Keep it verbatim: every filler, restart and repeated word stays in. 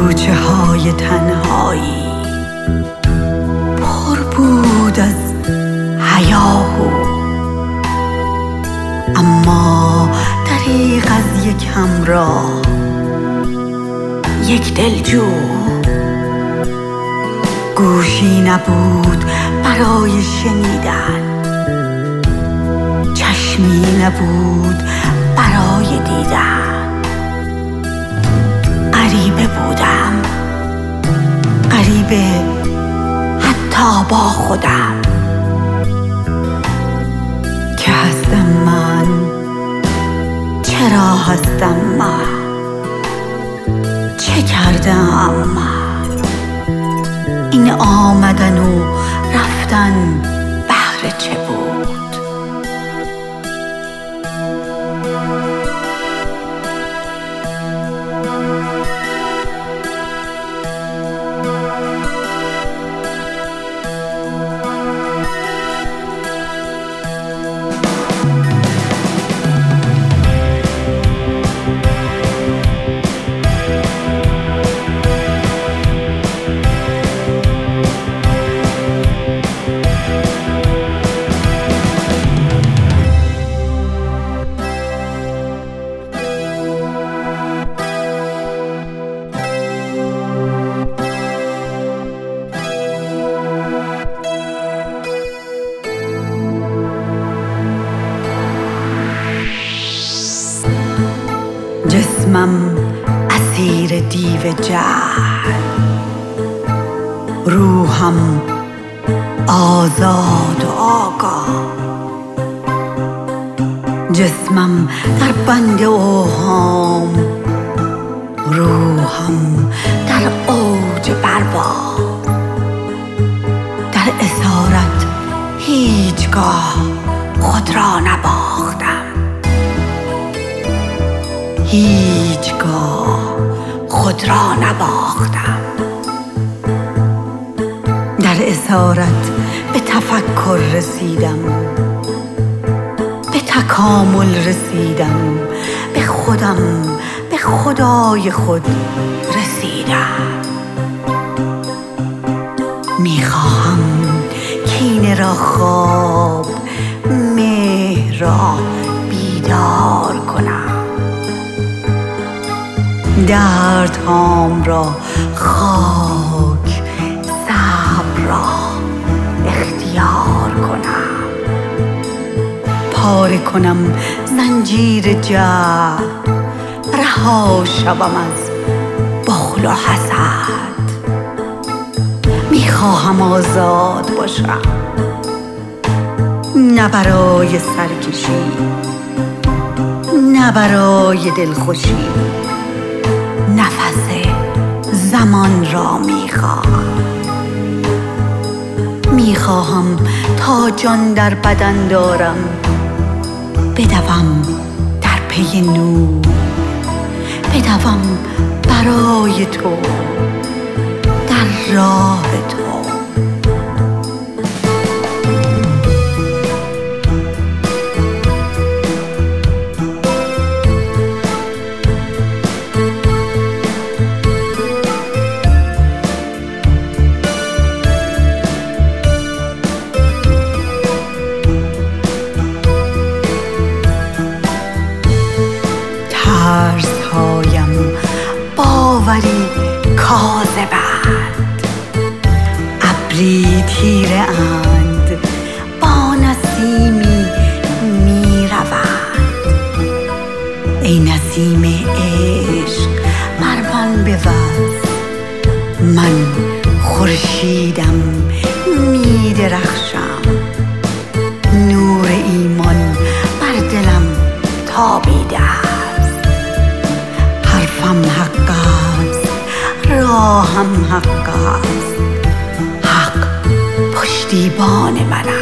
کوچه های تنهایی پر بود از هیاهو، اما دریغ از یک همراه، یک دلجو. گوشی نبود برای شنیدن، چشمی نبود برای دیدن. غریبه بودم، غریبه حتی با خودم. که هستم من؟ چرا هستم من؟ چه کردم من؟ این آمدن و رفتن بهر چه بود؟ جسمم اسیر دیو جهل، روحم آزاد و آگاه. جسمم در بند اوهام، روحم در اوج پرواز. در اسارت هیچگاه خود را نباختم، هیچگاه خود را نباختم. در اسارت به تفکر رسیدم، به تکامل رسیدم، به خودم، به خدای خود رسیدم. میخواهم کینه را خواب، مهر را بیدار کنم، دردهام را خاک، صبر را اختیار کنم. پاره کنم زنجیر جهل، رها شوم از بخل و حسد. میخواهم آزاد باشم، نه برای سرکشی، نه برای دلخوشی. نفس زمان را میخواهم، میخواهم تا جان در بدن دارم بدوم در پی نور، بدوم برای تو، در راه تو. ترس‌هایم باوری کاذبند، ابری تیره اند با نسیمی میروند. ای نسیم عشق مر من بوز، من خورشیدم میدرخشم. نور ایمان بر دلم تابیده است، حرفم حق است، راهم حق است. حق پشتیبان من است.